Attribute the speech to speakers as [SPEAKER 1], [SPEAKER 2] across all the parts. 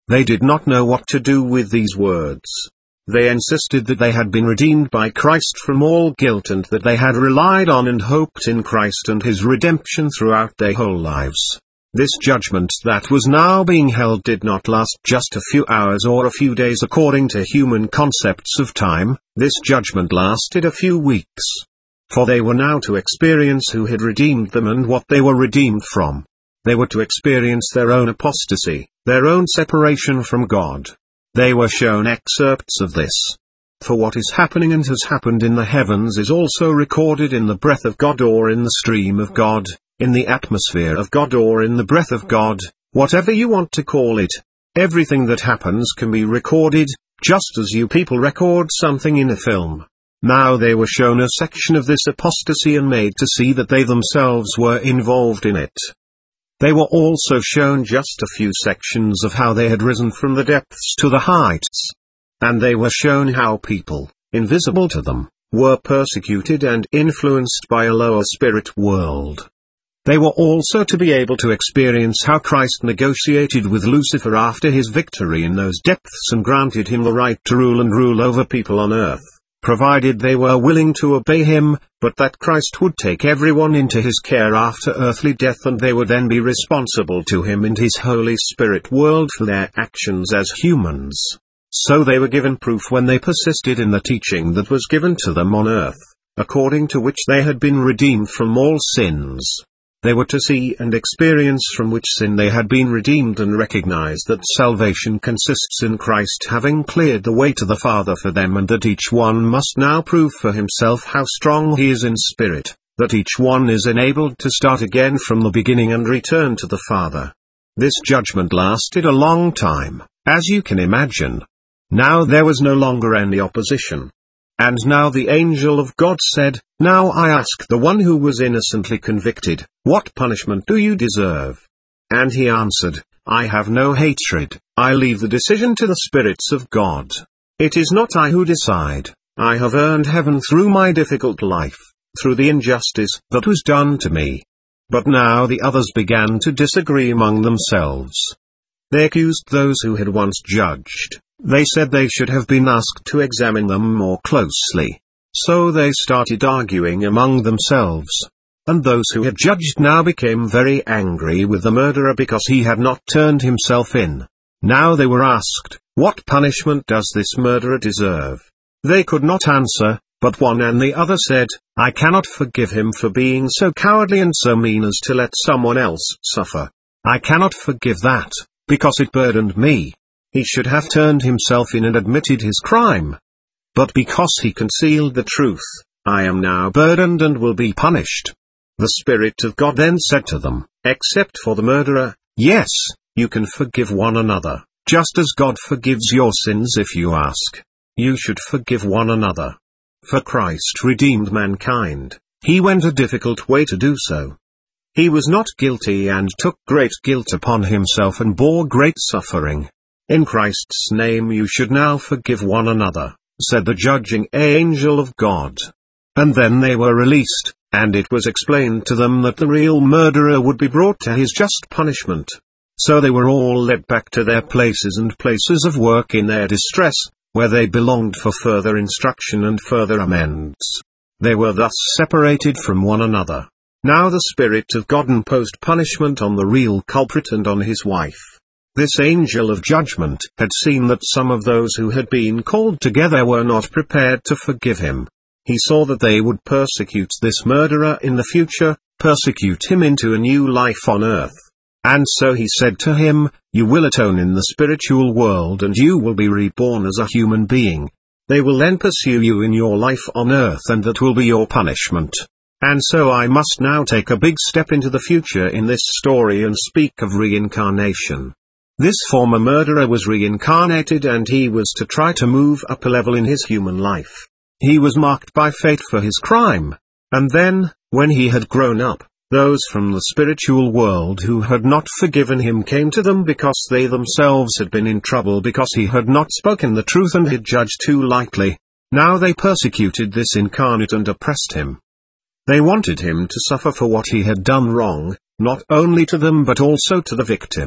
[SPEAKER 1] They did not know what to do with these words. They insisted that they had been redeemed by Christ from all guilt and that they had relied on and hoped in Christ and his redemption throughout their whole lives. This judgment that was now being held did not last just a few hours or a few days according to human concepts of time. This judgment lasted a few weeks. For they were now to experience who had redeemed them and what they were redeemed from. They were to experience their own apostasy, their own separation from God. They were shown excerpts of this. For what is happening and has happened in the heavens is also recorded in the breath of God or in the stream of God, in the atmosphere of God or in the breath of God, whatever you want to call it. Everything that happens can be recorded, just as you people record something in a film. Now they were shown a section of this apostasy and made to see that they themselves were involved in it. They were also shown just a few sections of how they had risen from the depths to the heights. And they were shown how people, invisible to them, were persecuted and influenced by a lower spirit world. They were also to be able to experience how Christ negotiated with Lucifer after his victory in those depths and granted him the right to rule over people on earth, provided they were willing to obey him, but that Christ would take everyone into his care after earthly death and they would then be responsible to him and his Holy Spirit world for their actions as humans. So they were given proof when they persisted in the teaching that was given to them on earth, according to which they had been redeemed from all sins. They were to see and experience from which sin they had been redeemed and recognize that salvation consists in Christ having cleared the way to the Father for them and that each one must now prove for himself how strong he is in spirit, that each one is enabled to start again from the beginning and return to the Father. This judgment lasted a long time, as you can imagine. Now there was no longer any opposition. And now the angel of God said, "Now I ask the one who was innocently convicted, what punishment do you deserve?" And he answered, "I have no hatred, I leave the decision to the spirits of God. It is not I who decide, I have earned heaven through my difficult life, through the injustice that was done to me." But now the others began to disagree among themselves. They accused those who had once judged. They said they should have been asked to examine them more closely. So they started arguing among themselves. And those who had judged now became very angry with the murderer because he had not turned himself in. Now they were asked, "What punishment does this murderer deserve?" They could not answer, but one and the other said, "I cannot forgive him for being so cowardly and so mean as to let someone else suffer. I cannot forgive that, because it burdened me. He should have turned himself in and admitted his crime. But because he concealed the truth, I am now burdened and will be punished." The Spirit of God then said to them, "Except for the murderer, yes, you can forgive one another, just as God forgives your sins if you ask. You should forgive one another. For Christ redeemed mankind, he went a difficult way to do so. He was not guilty and took great guilt upon himself and bore great suffering. In Christ's name you should now forgive one another," said the judging angel of God. And then they were released, and it was explained to them that the real murderer would be brought to his just punishment. So they were all led back to their places and places of work in their distress, where they belonged for further instruction and further amends. They were thus separated from one another. Now the Spirit of God imposed punishment on the real culprit and on his wife. This angel of judgment had seen that some of those who had been called together were not prepared to forgive him. He saw that they would persecute this murderer in the future, persecute him into a new life on earth. And so he said to him, "You will atone in the spiritual world and you will be reborn as a human being. They will then pursue you in your life on earth and that will be your punishment." And so I must now take a big step into the future in this story and speak of reincarnation. This former murderer was reincarnated and he was to try to move up a level in his human life. He was marked by fate for his crime. And then, when he had grown up, those from the spiritual world who had not forgiven him came to them because they themselves had been in trouble because he had not spoken the truth and had judged too lightly. Now they persecuted this incarnate and oppressed him. They wanted him to suffer for what he had done wrong, not only to them but also to the victim.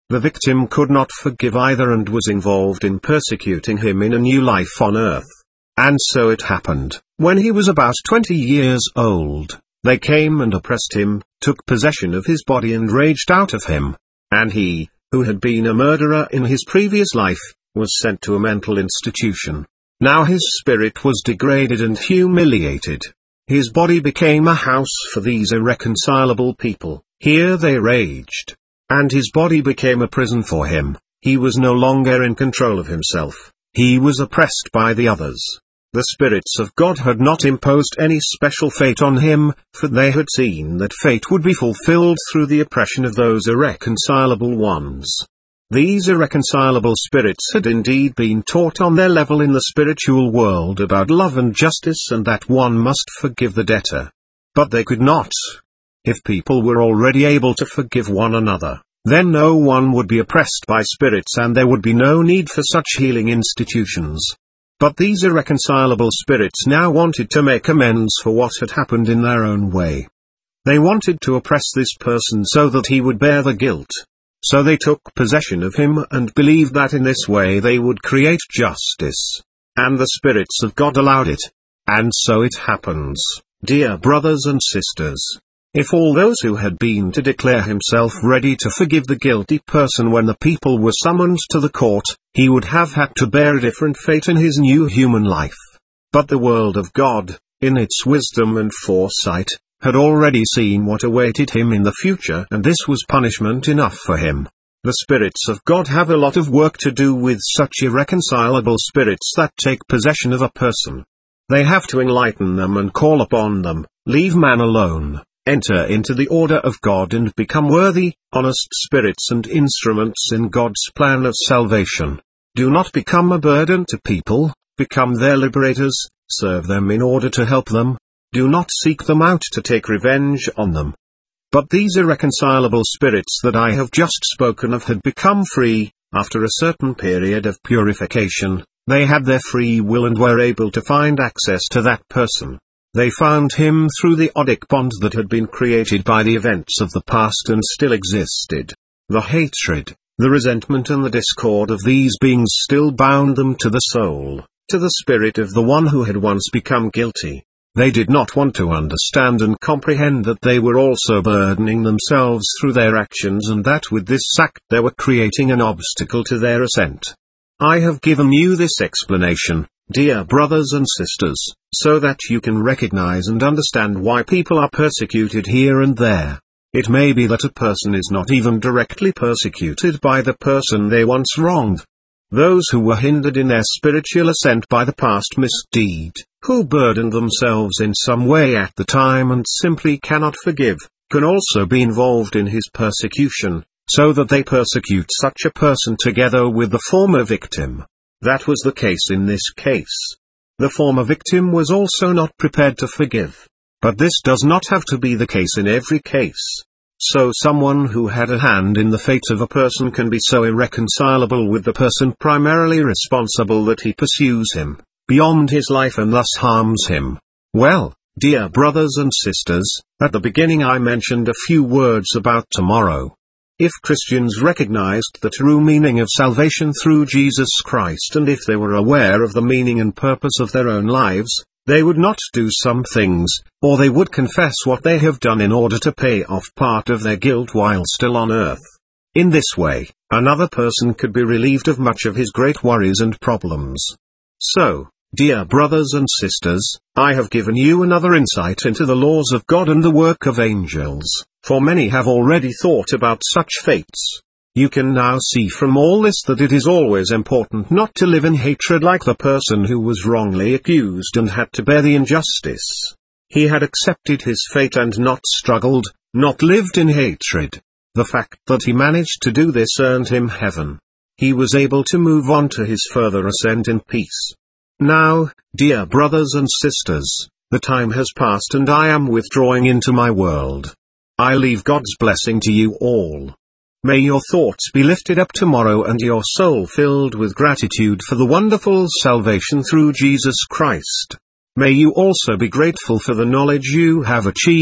[SPEAKER 1] The victim could not forgive either and was involved in persecuting him in a new life on earth. And so it happened, when he was about 20 years old, they came and oppressed him, took possession of his body and raged out of him. And he, who had been a murderer in his previous life, was sent to a mental institution. Now his spirit was degraded and humiliated. His body became a house for these irreconcilable people. Here they raged. And his body became a prison for him. He was no longer in control of himself. He was oppressed by the others. The spirits of God had not imposed any special fate on him, for they had seen that fate would be fulfilled through the oppression of those irreconcilable ones. These irreconcilable spirits had indeed been taught on their level in the spiritual world about love and justice and that one must forgive the debtor. But they could not. If people were already able to forgive one another, then no one would be oppressed by spirits and there would be no need for such healing institutions. But these irreconcilable spirits now wanted to make amends for what had happened in their own way. They wanted to oppress this person so that he would bear the guilt. So they took possession of him and believed that in this way they would create justice. And the spirits of God allowed it. And so it happens, dear brothers and sisters. If all those who had been to declare himself ready to forgive the guilty person when the people were summoned to the court, he would have had to bear a different fate in his new human life. But the world of God, in its wisdom and foresight, had already seen what awaited him in the future, and this was punishment enough for him. The spirits of God have a lot of work to do with such irreconcilable spirits that take possession of a person. They have to enlighten them and call upon them, leave man alone, enter into the order of God and become worthy, honest spirits and instruments in God's plan of salvation. Do not become a burden to people, become their liberators, serve them in order to help them. Do not seek them out to take revenge on them. But these irreconcilable spirits that I have just spoken of had become free, after a certain period of purification. They had their free will and were able to find access to that person. They found him through the odic bond that had been created by the events of the past and still existed. The hatred, the resentment and the discord of these beings still bound them to the soul, to the spirit of the one who had once become guilty. They did not want to understand and comprehend that they were also burdening themselves through their actions and that with this act they were creating an obstacle to their ascent. I have given you this explanation, dear brothers and sisters, so that you can recognize and understand why people are persecuted here and there. It may be that a person is not even directly persecuted by the person they once wronged. Those who were hindered in their spiritual ascent by the past misdeed, who burdened themselves in some way at the time and simply cannot forgive, can also be involved in his persecution, so that they persecute such a person together with the former victim. That was the case in this case. The former victim was also not prepared to forgive. But this does not have to be the case in every case. So someone who had a hand in the fate of a person can be so irreconcilable with the person primarily responsible that he pursues him beyond his life and thus harms him. Well, dear brothers and sisters, at the beginning I mentioned a few words about tomorrow. If Christians recognized the true meaning of salvation through Jesus Christ and if they were aware of the meaning and purpose of their own lives, they would not do some things, or they would confess what they have done in order to pay off part of their guilt while still on earth. In this way, another person could be relieved of much of his great worries and problems. So, dear brothers and sisters, I have given you another insight into the laws of God and the work of angels, for many have already thought about such fates. You can now see from all this that it is always important not to live in hatred like the person who was wrongly accused and had to bear the injustice. He had accepted his fate and not struggled, not lived in hatred. The fact that he managed to do this earned him heaven. He was able to move on to his further ascent in peace. Now, dear brothers and sisters, the time has passed and I am withdrawing into my world. I leave God's blessing to you all. May your thoughts be lifted up tomorrow and your soul filled with gratitude for the wonderful salvation through Jesus Christ. May you also be grateful for the knowledge you have achieved,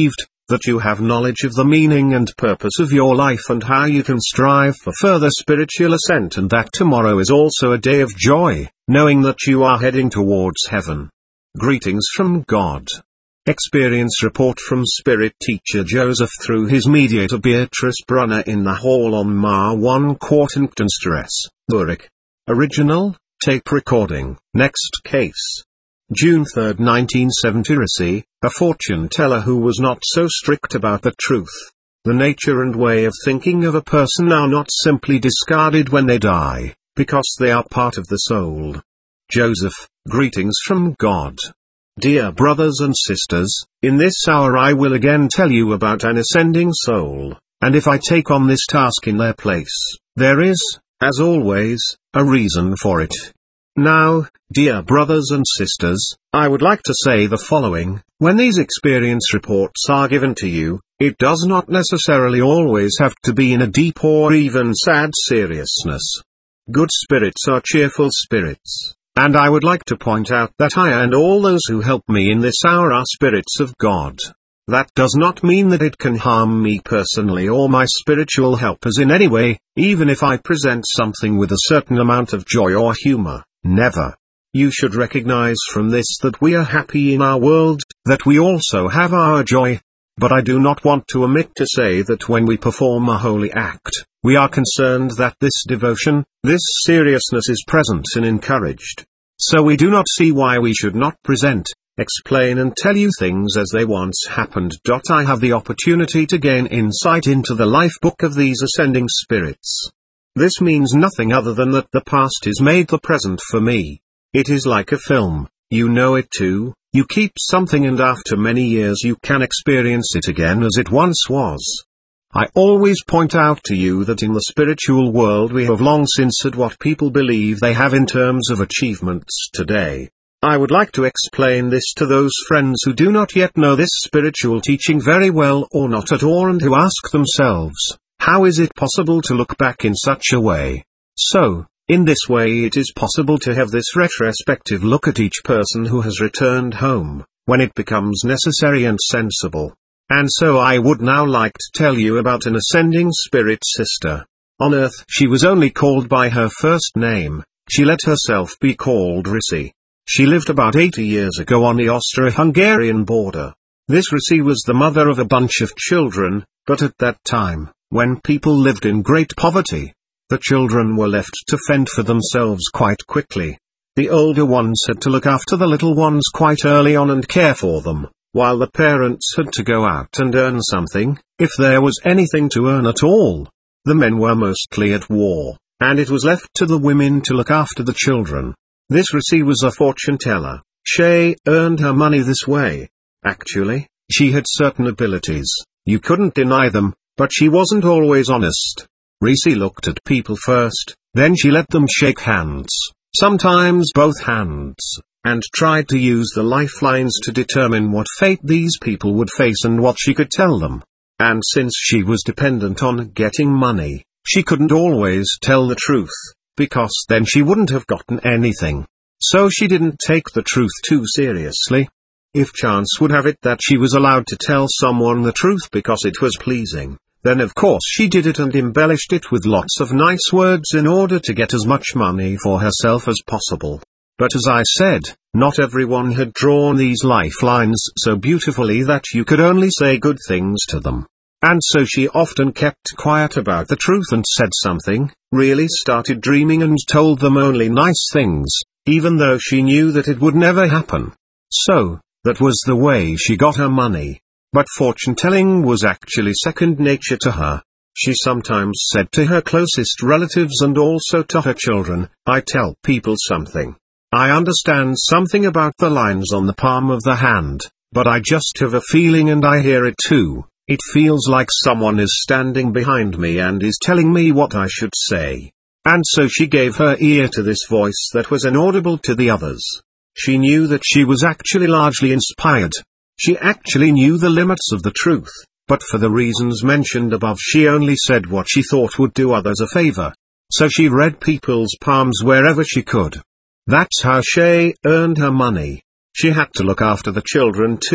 [SPEAKER 1] that you have knowledge of the meaning and purpose of your life and how you can strive for further spiritual ascent, and that tomorrow is also a day of joy, knowing that you are heading towards heaven. Greetings from God. Experience report from Spirit Teacher Joseph through his mediator Beatrice Brunner in the hall on Mar 1 Kortenstrasse, Zurich. Original, tape recording. Next case. June 3, 1970. Risi, a fortune teller who was not so strict about the truth. The nature and way of thinking of a person are not simply discarded when they die, because they are part of the soul. Joseph, greetings from God. Dear brothers and sisters, in this hour I will again tell you about an ascending soul, and if I take on this task in their place, there is, as always, a reason for it. Now, dear brothers and sisters, I would like to say the following: when these experience reports are given to you, it does not necessarily always have to be in a deep or even sad seriousness. Good spirits are cheerful spirits, and I would like to point out that I and all those who help me in this hour are spirits of God. That does not mean that it can harm me personally or my spiritual helpers in any way, even if I present something with a certain amount of joy or humor. Never. You should recognize from this that we are happy in our world, that we also have our joy. But I do not want to omit to say that when we perform a holy act, we are concerned that this devotion, this seriousness is present and encouraged. So we do not see why we should not present, explain and tell you things as they once happened. I have the opportunity to gain insight into the life book of these ascending spirits. This means nothing other than that the past is made the present for me. It is like a film, you know it too, you keep something and after many years you can experience it again as it once was. I always point out to you that in the spiritual world we have long since had what people believe they have in terms of achievements today. I would like to explain this to those friends who do not yet know this spiritual teaching very well or not at all, and who ask themselves, how is it possible to look back in such a way? So, in this way it is possible to have this retrospective look at each person who has returned home, when it becomes necessary and sensible. And so I would now like to tell you about an ascending spirit sister. On earth she was only called by her first name, she let herself be called Risi. She lived about 80 years ago on the Austro-Hungarian border. This Risi was the mother of a bunch of children, but at that time, when people lived in great poverty, the children were left to fend for themselves quite quickly. The older ones had to look after the little ones quite early on and care for them, while the parents had to go out and earn something, if there was anything to earn at all. The men were mostly at war, and it was left to the women to look after the children. This Risi was a fortune teller. She earned her money this way. Actually, she had certain abilities, you couldn't deny them, but she wasn't always honest. Risi looked at people first, then she let them shake hands, sometimes both hands, and tried to use the lifelines to determine what fate these people would face and what she could tell them. And since she was dependent on getting money, she couldn't always tell the truth, because then she wouldn't have gotten anything. So she didn't take the truth too seriously. If chance would have it that she was allowed to tell someone the truth because it was pleasing, then of course she did it and embellished it with lots of nice words in order to get as much money for herself as possible. But as I said, not everyone had drawn these lifelines so beautifully that you could only say good things to them. And so she often kept quiet about the truth and said something, really started dreaming and told them only nice things, even though she knew that it would never happen. So, that was the way she got her money. But fortune-telling was actually second nature to her. She sometimes said to her closest relatives and also to her children, I tell people something. I understand something about the lines on the palm of the hand, but I just have a feeling and I hear it too. It feels like someone is standing behind me and is telling me what I should say. And so she gave her ear to this voice that was inaudible to the others. She knew that she was actually largely inspired. She actually knew the limits of the truth, but for the reasons mentioned above she only said what she thought would do others a favor. So she read people's palms wherever she could. That's how she earned her money. She had to look after the children too,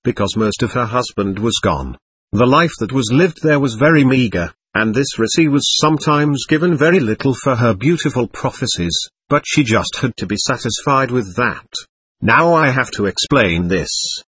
[SPEAKER 1] because most of her husband was gone. The life that was lived there was very meager, and this Risi was sometimes given very little for her beautiful prophecies, but she just had to be satisfied with that. Now I have to explain this.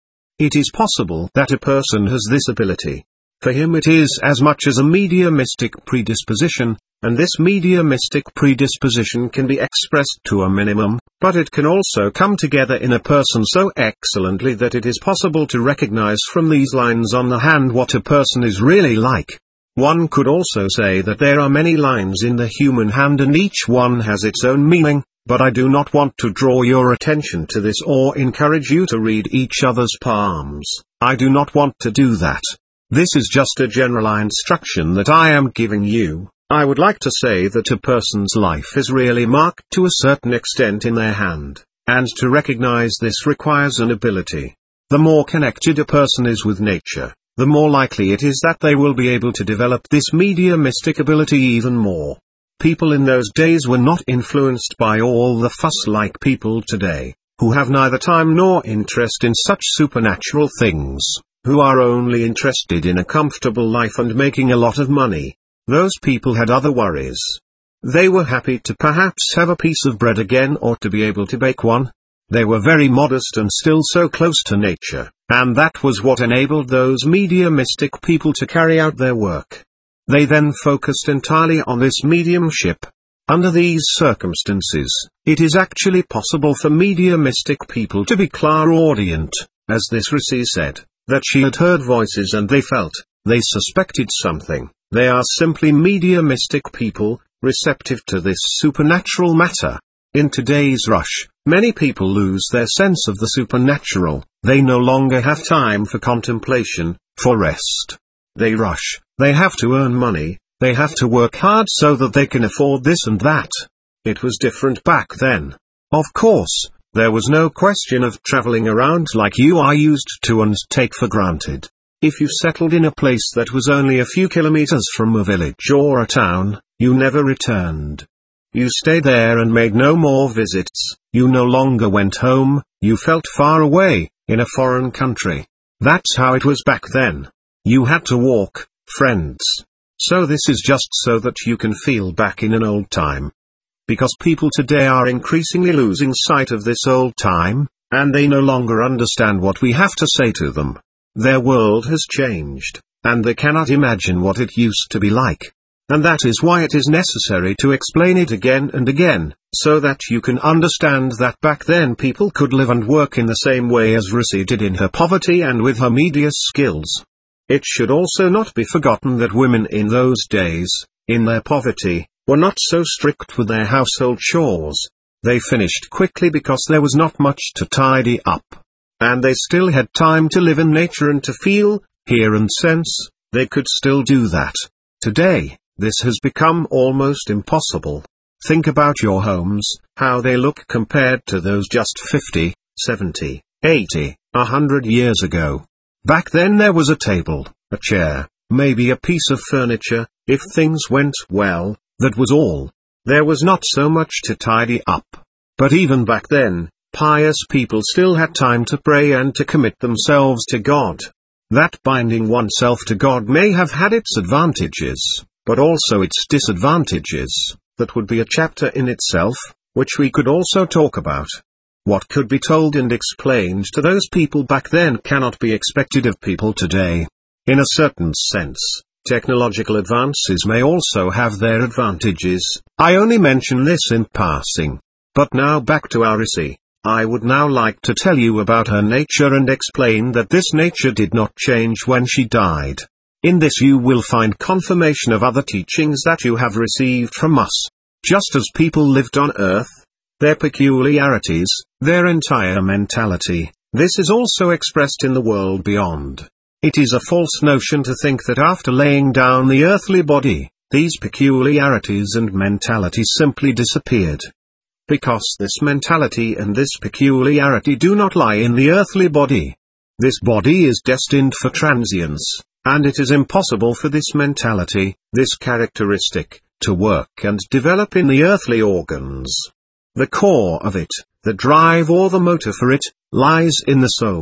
[SPEAKER 1] It is possible that a person has this ability. For him it is as much as a mediumistic predisposition, and this mediumistic predisposition can be expressed to a minimum, but it can also come together in a person so excellently that it is possible to recognize from these lines on the hand what a person is really like. One could also say that there are many lines in the human hand and each one has its own meaning, but I do not want to draw your attention to this or encourage you to read each other's palms. I do not want to do that. This is just a general instruction that I am giving you. I would like to say that a person's life is really marked to a certain extent in their hand, and to recognize this requires an ability. The more connected a person is with nature, the more likely it is that they will be able to develop this mediumistic ability even more. People in those days were not influenced by all the fuss like people today, who have neither time nor interest in such supernatural things, who are only interested in a comfortable life and making a lot of money. Those people had other worries. They were happy to perhaps have a piece of bread again or to be able to bake one. They were very modest and still so close to nature, and that was what enabled those mediumistic people to carry out their work. They then focused entirely on this mediumship. Under these circumstances, it is actually possible for mediumistic people to be clairaudient, as this Risi said, that she had heard voices and they felt, they suspected something. They are simply mediumistic people, receptive to this supernatural matter. In today's rush, many people lose their sense of the supernatural. They no longer have time for contemplation, for rest. They rush, they have to earn money, they have to work hard so that they can afford this and that. It was different back then. Of course, there was no question of traveling around like you are used to and take for granted. If you settled in a place that was only a few kilometers from a village or a town, you never returned. You stayed there and made no more visits, you no longer went home, you felt far away, in a foreign country. That's how it was back then. You had to walk, friends. So this is just so that you can feel back in an old time. Because people today are increasingly losing sight of this old time, and they no longer understand what we have to say to them. Their world has changed, and they cannot imagine what it used to be like. And that is why it is necessary to explain it again and again, so that you can understand that back then people could live and work in the same way as Risi did in her poverty and with her medius skills. It should also not be forgotten that women in those days, in their poverty, were not so strict with their household chores. They finished quickly because there was not much to tidy up. And they still had time to live in nature and to feel, hear and sense. They could still do that. Today, this has become almost impossible. Think about your homes, how they look compared to those just 50, 70, 80, 100 years ago. Back then there was a table, a chair, maybe a piece of furniture, if things went well, that was all. There was not so much to tidy up. But even back then, pious people still had time to pray and to commit themselves to God. That binding oneself to God may have had its advantages, but also its disadvantages. That would be a chapter in itself, which we could also talk about. What could be told and explained to those people back then cannot be expected of people today. In a certain sense, technological advances may also have their advantages. I only mention this in passing. But now back to our Risi. I would now like to tell you about her nature and explain that this nature did not change when she died. In this you will find confirmation of other teachings that you have received from us. Just as people lived on earth, their peculiarities, their entire mentality, this is also expressed in the world beyond. It is a false notion to think that after laying down the earthly body, these peculiarities and mentality simply disappeared. Because this mentality and this peculiarity do not lie in the earthly body. This body is destined for transience, and it is impossible for this mentality, this characteristic, to work and develop in the earthly organs. The core of it, the drive or the motor for it, lies in the soul,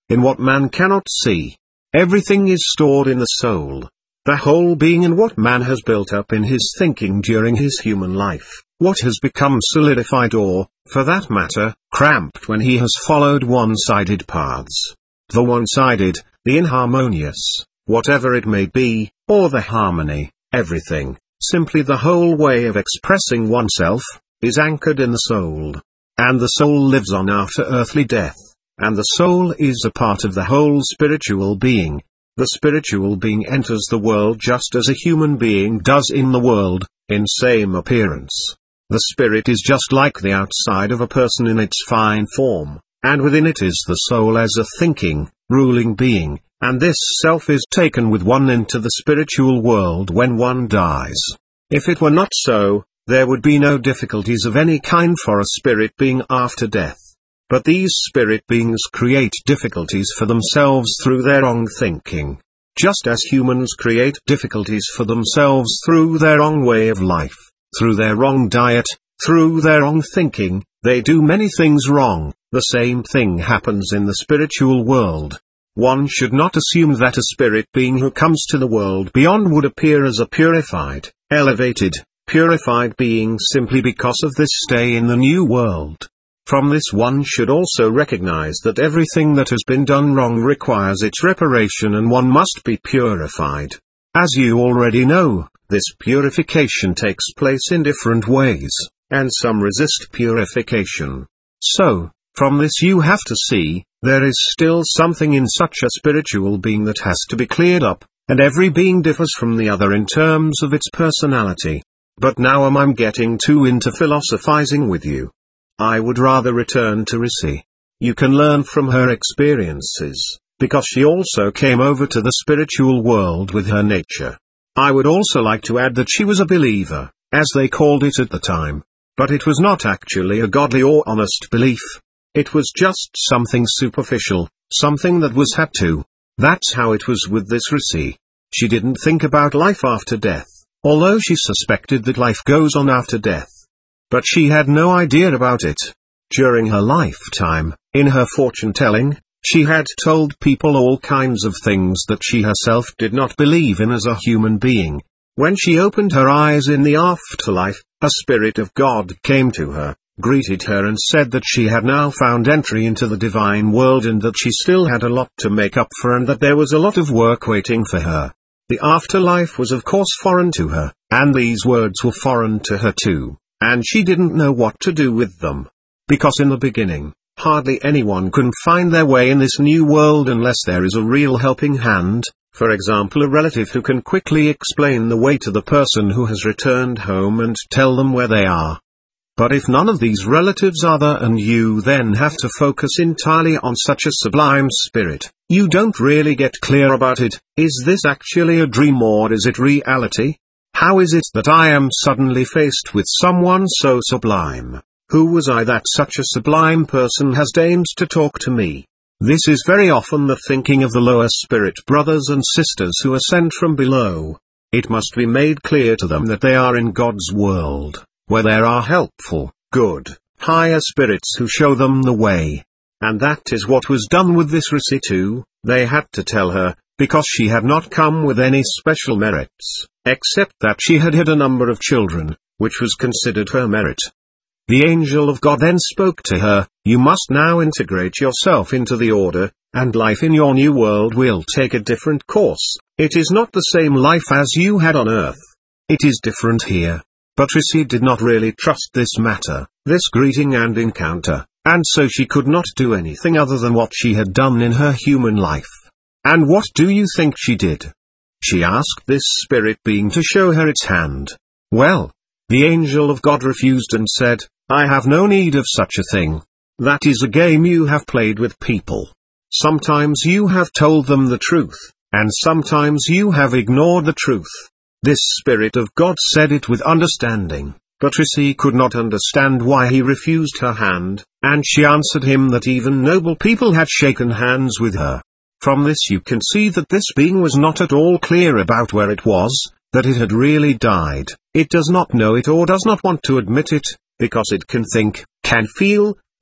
[SPEAKER 1] in what man cannot see. Everything is stored in the soul. The whole being in what man has built up in his thinking during his human life, what has become solidified or, for that matter, cramped when he has followed one-sided paths. The one-sided, the inharmonious, whatever it may be, or the harmony, everything, simply the whole way of expressing oneself, is anchored in the soul. And the soul lives on after earthly death, and the soul is a part of the whole spiritual being. The spiritual being enters the world just as a human being does in the world, in same appearance. The spirit is just like the outside of a person in its fine form, and within it is the soul as a thinking, ruling being, and this self is taken with one into the spiritual world when one dies. If it were not so, there would be no difficulties of any kind for a spirit being after death. But these spirit beings create difficulties for themselves through their wrong thinking. Just as humans create difficulties for themselves through their wrong way of life, through their wrong diet, through their wrong thinking, they do many things wrong. The same thing happens in the spiritual world. One should not assume that a spirit being who comes to the world beyond would appear as a purified, elevated, purified being simply because of this stay in the new world. From this one should also recognize that everything that has been done wrong requires its reparation and one must be purified. As you already know, this purification takes place in different ways, and some resist purification. So, from this you have to see, there is still something in such a spiritual being that has to be cleared up, and every being differs from the other in terms of its personality. But now I'm getting too into philosophizing with you. I would rather return to Risi. You can learn from her experiences, because she also came over to the spiritual world with her nature. I would also like to add that she was a believer, as they called it at the time. But it was not actually a godly or honest belief. It was just something superficial, something that was had to. That's how it was with this Risi. She didn't think about life after death, although she suspected that life goes on after death. But she had no idea about it. During her lifetime, in her fortune-telling, she had told people all kinds of things that she herself did not believe in as a human being. When she opened her eyes in the afterlife, a spirit of God came to her, greeted her and said that she had now found entry into the divine world and that she still had a lot to make up for and that there was a lot of work waiting for her. The afterlife was of course foreign to her, and these words were foreign to her too. And she didn't know what to do with them. Because in the beginning, hardly anyone can find their way in this new world unless there is a real helping hand, for example a relative who can quickly explain the way to the person who has returned home and tell them where they are. But if none of these relatives are there and you then have to focus entirely on such a sublime spirit, you don't really get clear about it. Is this actually a dream or is it reality? How is it that I am suddenly faced with someone so sublime? Who was I that such a sublime person has deigned to talk to me? This is very often the thinking of the lower spirit brothers and sisters who are sent from below. It must be made clear to them that they are in God's world, where there are helpful, good, higher spirits who show them the way. And that is what was done with this Risi too. They had to tell her, because she had not come with any special merits, except that she had had a number of children, which was considered her merit. The angel of God then spoke to her, you must now integrate yourself into the order, and life in your new world will take a different course. It is not the same life as you had on earth. It is different here. But Risi did not really trust this matter, this greeting and encounter, and so she could not do anything other than what she had done in her human life. And what do you think she did? She asked this spirit being to show her its hand. Well, the angel of God refused and said, I have no need of such a thing. That is a game you have played with people. Sometimes you have told them the truth, and sometimes you have ignored the truth. This spirit of God said it with understanding, but Risi could not understand why he refused her hand, and she answered him that even noble people had shaken hands with her. From this you can see that this being was not at all clear about where it was, that it had really died. It does not know it or does not want to admit it, because it can think, can feel,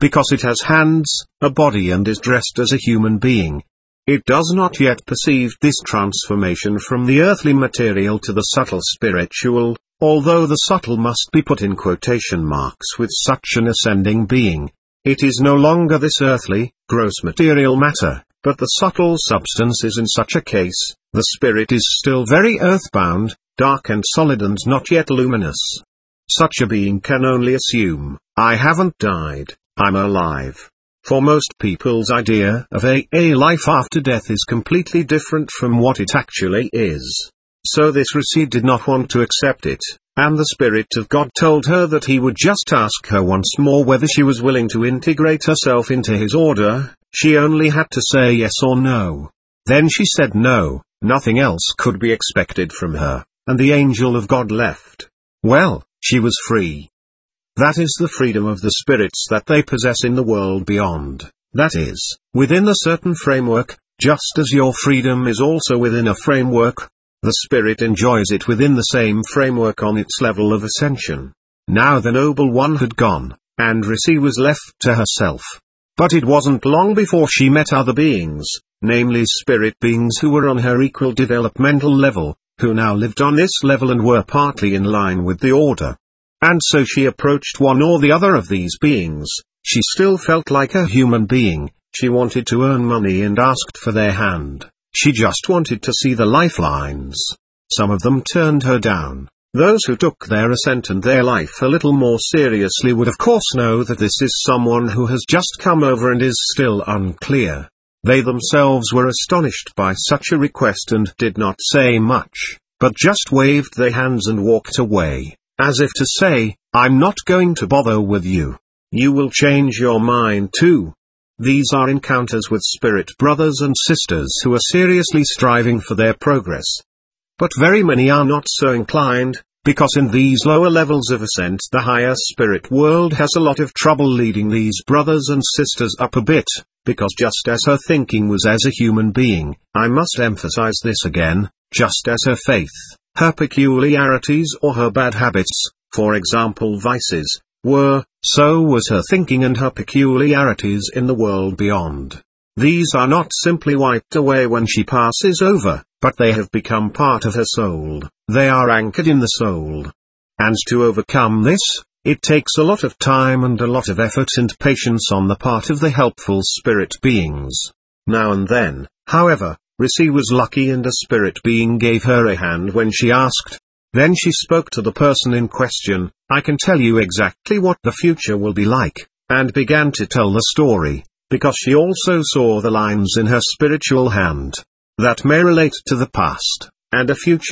[SPEAKER 1] because it has hands, a body and is dressed as a human being. It does not yet perceive this transformation from the earthly material to the subtle spiritual, although the subtle must be put in quotation marks with such an ascending being. It is no longer this earthly, gross material matter, but the subtle substance is in such a case. The spirit is still very earthbound, dark and solid and not yet luminous. Such a being can only assume, I haven't died, I'm alive. For most people's idea of a life after death is completely different from what it actually is. So this Rishi did not want to accept it, and the Spirit of God told her that he would just ask her once more whether she was willing to integrate herself into his order. She only had to say yes or no. Then she said no, nothing else could be expected from her, and the angel of God left. Well, she was free. That is the freedom of the spirits that they possess in the world beyond, that is, within a certain framework, just as your freedom is also within a framework. The spirit enjoys it within the same framework on its level of ascension. Now the noble one had gone, and Rishi was left to herself. But it wasn't long before she met other beings, namely spirit beings who were on her equal developmental level, who now lived on this level and were partly in line with the order. And so she approached one or the other of these beings. She still felt like a human being, she wanted to earn money and asked for their hand, she just wanted to see the lifelines. Some of them turned her down. Those who took their ascent and their life a little more seriously would of course know that this is someone who has just come over and is still unclear. They themselves were astonished by such a request and did not say much, but just waved their hands and walked away, as if to say, I'm not going to bother with you. You will change your mind too. These are encounters with spirit brothers and sisters who are seriously striving for their progress. But very many are not so inclined, because in these lower levels of ascent the higher spirit world has a lot of trouble leading these brothers and sisters up a bit, because just as her thinking was as a human being, I must emphasize this again, just as her faith, her peculiarities or her bad habits, for example vices, were, so was her thinking and her peculiarities in the world beyond. These are not simply wiped away when she passes over, but they have become part of her soul, they are anchored in the soul. And to overcome this, it takes a lot of time and a lot of effort and patience on the part of the helpful spirit beings. Now and then, however, Rishi was lucky and a spirit being gave her a hand when she asked. Then she spoke to the person in question, I can tell you exactly what the future will be like, and began to tell the story, because she also saw the lines in her spiritual hand, that may relate to the past, and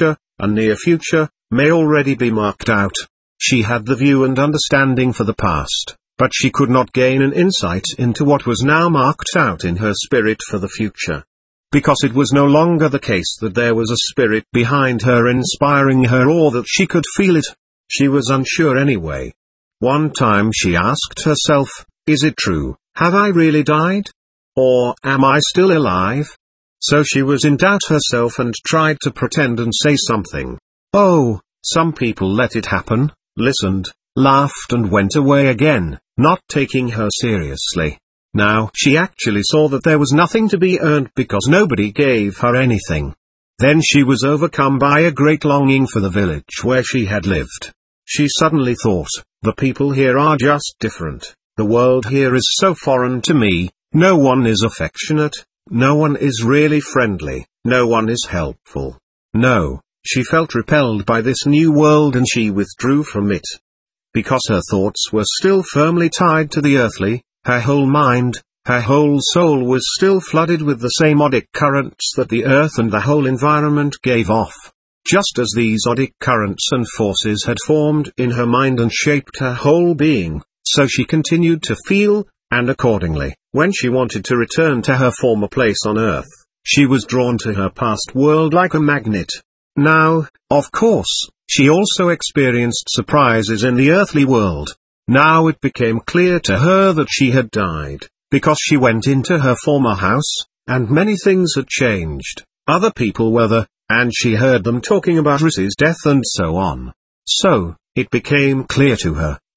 [SPEAKER 1] a near future, may already be marked out. She had the view and understanding for the past, but she could not gain an insight into what was now marked out in her spirit for the future. Because it was no longer the case that there was a spirit behind her inspiring her or that she could feel it. She was unsure anyway. One time she asked herself, is it true, have I really died? Or am I still alive? So she was in doubt herself and tried to pretend and say something. Oh, some people let it happen, listened, laughed and went away again, not taking her seriously. Now she actually saw that there was nothing to be earned because nobody gave her anything. Then she was overcome by a great longing for the village where she had lived. She suddenly thought, the people here are just different, the world here is so foreign to me, no one is affectionate, no one is really friendly, no one is helpful. No, she felt repelled by this new world and she withdrew from it. Because her thoughts were still firmly tied to the earthly, her whole mind, her whole soul was still flooded with the same odic currents that the earth and the whole environment gave off. Just as these odic currents and forces had formed in her mind and shaped her whole being, so she continued to feel, and accordingly, when she wanted to return to her former place on earth, she was drawn to her past world like a magnet. Now, of course, she also experienced surprises in the earthly world. Now it became clear to her that she had died, because she went into her former house, and many things had changed. Other people were there, and she heard them talking about Rishi's death and so on. So, it became clear to her,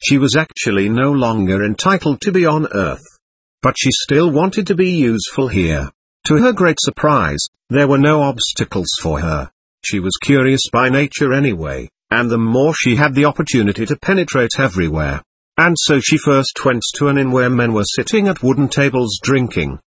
[SPEAKER 1] She was actually no longer entitled to be on Earth. But she still wanted to be useful here. To her great surprise, there were no obstacles for her. She was curious by nature anyway, and the more she had the opportunity to penetrate everywhere. And so she first went to an inn where men were sitting at wooden tables drinking.